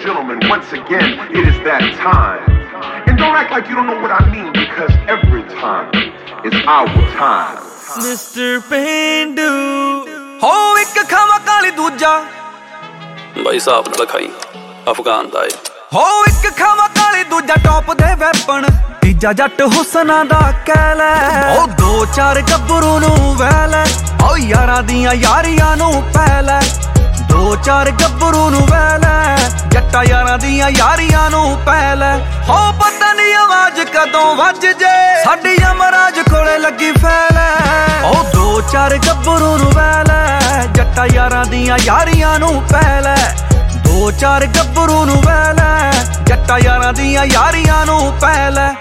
gentlemen, once again, it is that time. And don't act like you don't know what I mean, because every time is our time. Mr. Pendu ਹੋ ਇੱਕ ਖਾਵਾ ਕਾਲੀ ਦੂਜਾ ਬਾਈ ਸਾਹਿਬ ਨਾਲ ਖਾਈ ਅਫਗਾਨ ਦਾ ਏ ਹੋ ਇੱਕ ਖਾਵਾ ਕਾਲੀ ਦੂਜਾ top ਦੇ ਵੈਪਨ ਤੀਜਾ ਜੱਟ ਹੁਸਨਾ ਦਾ ਕਹਿ ਲੈ ਉਹ ਦੋ ਚਾਰ ਗੱਭਰੂ ਨੂੰ ਵਹਿ ਲੈ ਉਹ ਯਾਰਾਂ ਦੀਆਂ ਯਾਰੀਆਂ ਨੂੰ ਪੈ ਲੈ ਦੋ ਚਾਰ ਗੱਭਰੂ ਨੂੰ ਵਹਿ ਲੈ ਜੱਟਾ ਯਾਰਾਂ ਦੀਆਂ ਯਾਰੀਆਂ ਨੂੰ ਪੈ ਲੈ ਹੋ ਪਤਾ ਨਹੀਂ ਆਵਾਜ਼ ਕਦੋਂ ਵੱਜ ਜੇ ਸਾਡੀ ਅਮਰਾਜ ਕੋਲੇ ਲੱਗੀ ਫੈਲੇ ਉਹ ਦੋ ਚਾਰ ਗੱਭਰੂ ਨੂੰ ਵਹਿ ਲੈ ਜੱਟਾ ਯਾਰਾਂ ਦੀਆਂ ਯਾਰੀਆਂ ਨੂੰ ਪੈ ਲੈ ਦੋ ਚਾਰ ਗੱਭਰੂ ਨੂੰ ਵਹਿ ਲੈ ਜੱਟਾ ਯਾਰਾਂ ਦੀਆਂ ਯਾਰੀਆਂ ਨੂੰ ਪੈ ਲੈ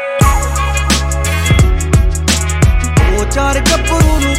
ਦੋ ਚਾਰ ਗੱਭਰੂ ਨੂੰ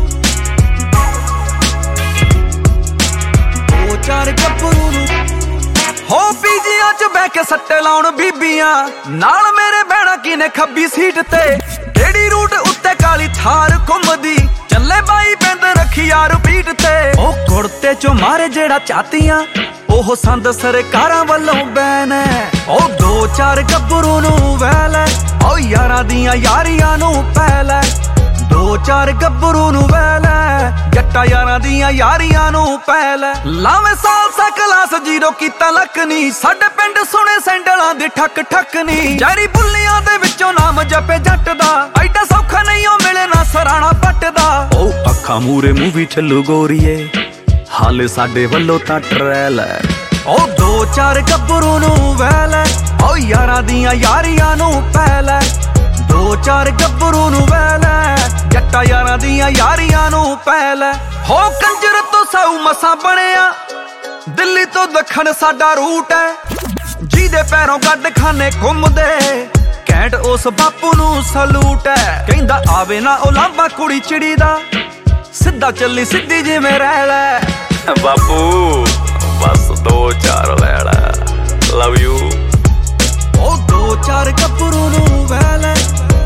ਦੋ ਚਾਰ ਗੱਭਰੂ ਨੂੰ ਹੋ ਪੀਜੀਆਂ ਚ ਬਹਿ ਕੇ ਸੱਟੇ ਲਾਉਣ ਬੀਬੀਆਂ ਨਾਲ ਮੇਰੇ ਬਹਿਣਾ ਕਿਨੇ ਖੱਬੀ ਸੀਟ ਤੇ ਕਿਹੜੀ ਰੂਟ ਉੱਤੇ ਕਾਲੀ ਥਾਰ ਘੁੰਮਦੀ ਚੱਲੇ ਬਾਈ ਬਿੰਦ ਰੱਖੀ ਯਾਰ ਪੀਟ ਤੇ ਉਹ ਕੁੜਤੇ ਚੋਂ ਮਾਰੇ ਜਿਹੜਾ ਚਾਤੀਆਂ ਉਹ ਸੰਦ ਸਰਕਾਰਾਂ ਵੱਲੋਂ ਬੈਨ ਉਹ ਦੋ ਚਾਰ ਗੱਭਰੂ ਨੂੰ ਵਹਿ ਲੈ ਉਹ ਯਾਰਾਂ ਦੀਆਂ ਯਾਰੀਆਂ ਨੂੰ ਪੈ ਲੈ ਦੋ ਚਾਰ ਗੱਭਰੂ ਨੂੰ ਵਹਿ ਲੈ ਜੱਟਾ ਯਾਰਾਂ ਦੀਆਂ ਯਾਰੀਆਂ ਨੂੰ ਪੈ ਲੈ ਲਾਵੇਂ ਸਾਲਸਾ ਕਲਾਸ ਜ਼ੀਰੋ ਕੀਤਾ ਲੱਕ ਨੀ ਸਾਡੇ ਪਿੰਡ ਸੁਣੇ ਸੈਂਡਲਾਂ ਦੀ ਠੱਕ ਠੱਕ ਨੀ ਜਾਰੀ ਬੁੱਲੀਆਂ ਦੇ ਵਿੱਚੋਂ ਨਾਮ ਜਪੇ ਜੱਟ ਦਾ ਐਡਾ ਸੌਖਾ ਨਹੀਂ ਉਹ ਮਿਲੇ ਨਾ ਸਰਾਣਾ ਪੱਟ ਦਾ ਉਹ ਅੱਖਾਂ ਮੂਰੇ ਮੂਵੀ ਚੱਲੂ ਗੋਰੀਏ ਹਾਲੇ ਸਾਡੇ ਵੱਲੋਂ ਤਾਂ ਟਰੈਲ ਹੈ ਉਹ ਦੋ ਚਾਰ ਗੱਭਰੂ ਨੂੰ ਵਹਿ ਲੈ ਉਹ ਯਾਰਾਂ ਦੀਆਂ ਯਾਰੀਆਂ ਨੂੰ ਪੈ ਲੈ ਦੋ ਚਾਰ ਗੱਭਰੂ ਨੂੰ ਵਹਿ ਲੈ ਜੱਟਾ ਯਾਰਾਂ ਦੀਆਂ ਯਾਰੀਆਂ ਨੂੰ ਪੈ ਲੈ ਹੋ ਕੰਜਰ ਤੋਂ ਸਾਊ ਮਸਾਂ ਬਣਿਆ ਦਿੱਲੀ ਤੋਂ ਦੱਖਣ ਸਾਡਾ ਰੂਟ ਹੈ ਜਿਹਦੇ ਪੈਰੋਂ ਗੱਡ ਖਾਨੇ ਘੁੰਮਦੇ ਘੈਂਟ ਉਸ ਬਾਪੂ ਨੂੰ ਸਲੂਟ ਹੈ ਕਹਿੰਦਾ ਆਵੇ ਨਾ ਉਹ ਲਾਂਬਾ ਕੁੜੀ ਚਿੜੀ ਦਾ ਸਿੱਧਾ ਚੱਲੀ ਸਿੱਧੀ ਜਿਵੇਂ ਰਹਿ ਲੈ ਬਾਪੂ ਬਸ ਦੋ ਚਾਰ ਲੈ ਲੈ ਲਵ ਯੂ ਉਹ ਦੋ ਚਾਰ ਗੱਭਰੂ ਨੂੰ ਵਹਿ ਲੈ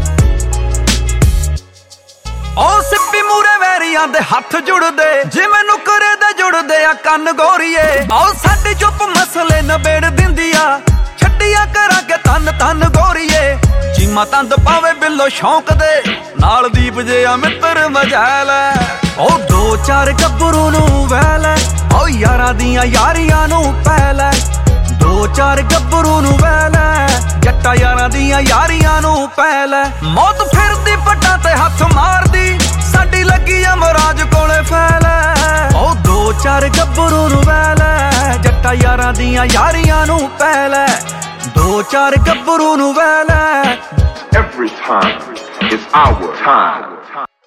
ਉਹ ਸਿੱਪੀ ਮੂਰੇ ਵੈਰੀਆਂ ਦੇ ਹੱਥ ਜੁੜਦੇ ਜਿਵੇਂ ਨੁਕਰੇ ਦੇ ਜੁੜਦੇ ਆ ਕੰਨ ਗੋਰੀਏ ਉਹ ਸਾਡੀ ਚੁੱਪ ਮਸਲੇ ਨਬੇੜ ਦਿੰਦੀ ਆ ਛੱਡੀਆਂ ਕਰਾਂਗੇ ਤਨ ਤਨ ਗੋਰੀਏ ਚੀਮਾ ਤੰਦ ਪਾਵੇ ਬਿੱਲੋ ਸ਼ੌਂਕ ਦੇ ਨਾਲ ਦੀਪ ਜੇ ਆ ਮਿੱਤਰ ਮਜੈਲ ਉਹ ਦੋ ਚਾਰ ਗੱਭਰੂ ਨੂੰ ਵਹਿ ਲੈ ਉਹ ਯਾਰਾਂ ਦੀਆਂ ਯਾਰੀਆਂ ਨੂੰ ਪੈ ਲੈ ਦੋ ਚਾਰ ਗੱਭਰੂ ਨੂੰ ਵਹਿ ਲੈ ਜੱਟਾ ਯਾਰਾਂ ਦੀਆਂ ਯਾਰੀਆਂ ਨੂੰ ਪੈ ਲੈ ਮੌਤ ਫਿਰਦੀ ਪੱਟਾਂ ਤੇ ਹੱਥ ਮਾਰਦੀ ਸਾਡੀ ਲੱਗੀ ਅਮਰਾਜ ਕੋਲੇ ਫੈਲੇ ਉਹ ਦੋ ਚਾਰ ਗੱਭਰੂ ਨੂੰ ਵਹਿ ਲੈ ਜੱਟਾ ਯਾਰਾਂ ਦੀਆਂ ਯਾਰੀਆਂ ਨੂੰ ਪੈ ਲੈ ਦੋ ਚਾਰ ਗੱਭਰੂ ਨੂੰ ਵਹਿ ਲੈ Every time is our time.